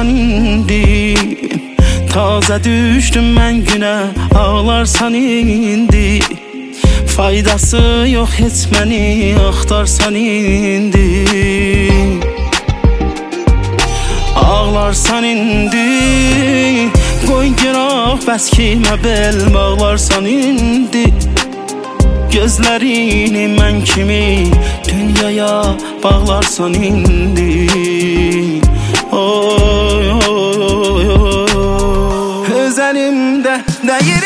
ağlarsan indi. Taze düştüm ben güne, ağlarsan indi. Faydası yok etmeni, axtarsan indi. Ağlarsan indi, qoy giraq bəs kimə bel bağlarsan indi. Gözlərini mən kimi dünyaya bağlarsan indi. Oy oy oy oy, öz əlimdə deyir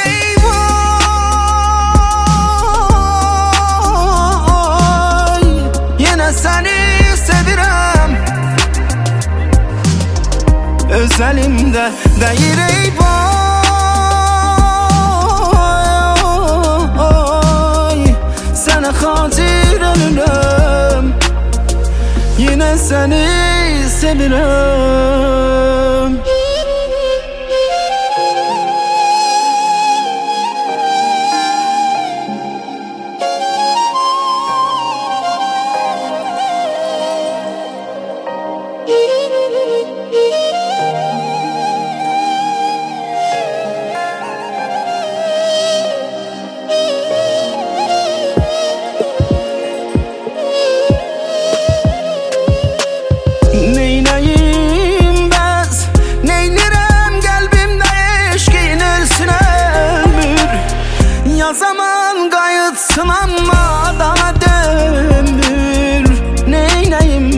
eyvay. Yenə səni sevirəm, öz əlimdə deyir eyvay. Sənə xatir ölürəm, yenə səni sevirəm. Zaman qayıtsın amma dana dönmür. Neynəyim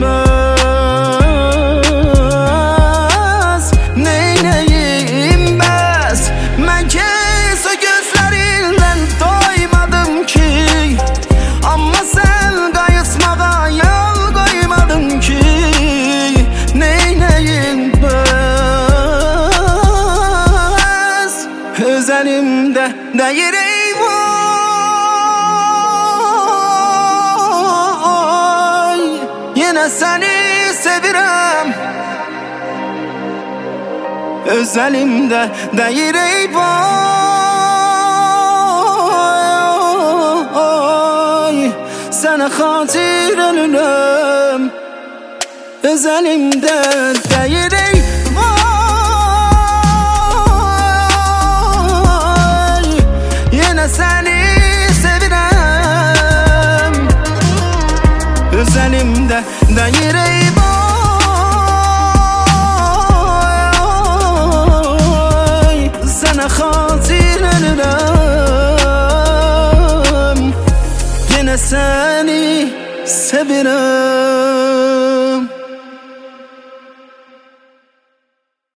bəs, neynəyim bəs. Mən kes o gözlərindən doymadım ki, amma sən qayıtmağa yol qoymadın ki. Neynəyim bəs, öz əlimdə deyir yenə səni sevirəm, öz əlimdə deyir eyvay. Sənə xatir ölürəm, öz əlimdə deyir eyvay. Yenə səni sevirəm, öz əlimdə deyir eyvay. Sənə xatir ölürəm, yenə səni sevirəm.